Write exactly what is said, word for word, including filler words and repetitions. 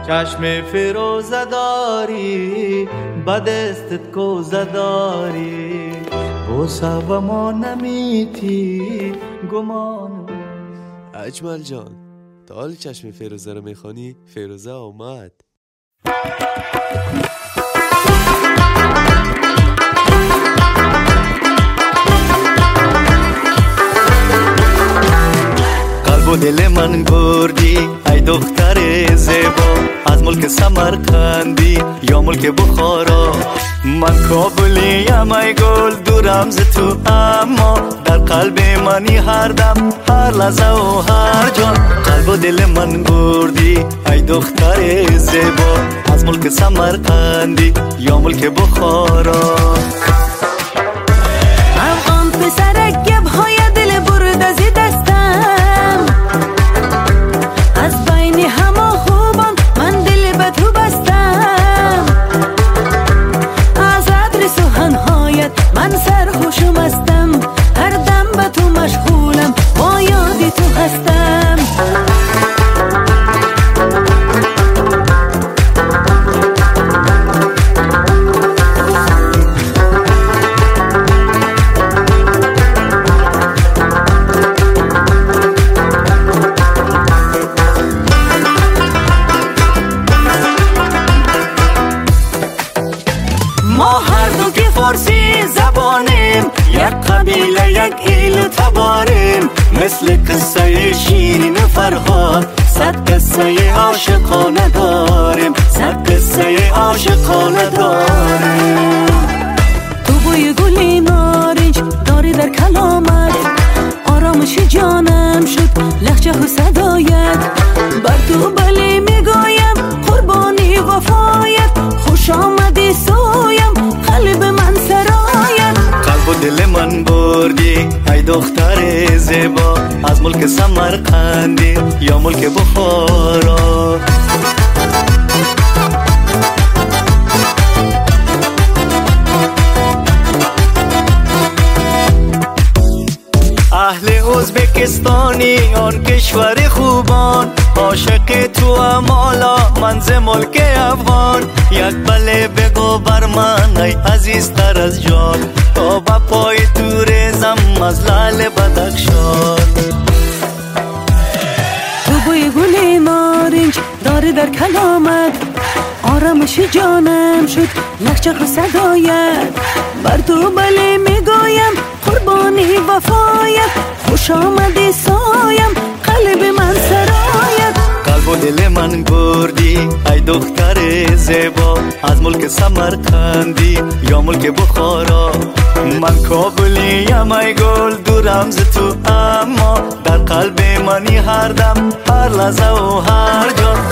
چشم فیروزه داری به دستت کوزه داری بوسه و ما نمیتی گمان. اجمل جان تا حال چشم فیروزه رو میخوانی؟ فیروزه آمد. قلب و دل من بردی ای دختر زیبا، از ملک سمرقندی یا ملک بخارا. من کابلیم ای گل دورم ز تو، اما در قلب منی هر دم هر لحظه و هر جان. قلب و دل من بردی ای دختر زیبا، از ملک سمرقندی یا ملک بخارا. افغان پسرک گب های دل برد از دستم، از بین همه خوبان من دل به تو بستم. از عطر سخنهایت من سرخوشم هستم، هر دم به تو مشغولم با یاد تو هستم. ما هر دو که فارسی زبانیم، یک قبیله یک ایل تباریم. مثل قصه شیرین فرهاد صد قصه عاشقانه داریم، صد قصه عاشقانه داریم. تو بوی گلی نارنج داری در کلامت، آرامش جانم شد لهجه و صدایت. بر تو بلی میگویم قربانی وفایت، خوش آمدی سویم قلب من سرایت. قلب و دل من بردی ای دختر زیبا، از ملک سمرقندی یا ملک بخارا. اهل ازبکستانی آن کشور خوبان، عاشق تو امالا من ز ملک افغان. یک بله بگو بر من ای عزیزتر از جان، تا با پای تو ریزم از لعل بدخشان. تو بوی گلی نارنج داری در کلامت، آرامش جانم شد لهجه و صدایت. بر تو بله میگویم قربانی وفایت، خوش آمدی سایم قلب من سرایت. قلب و دل من بردی ای دختر زیبا، از ملک سمرقندی یا ملک بخارا. من کابلیم ای گل دورم ز تو، اما در قلب منی هر دم هر لحظه و هر جا.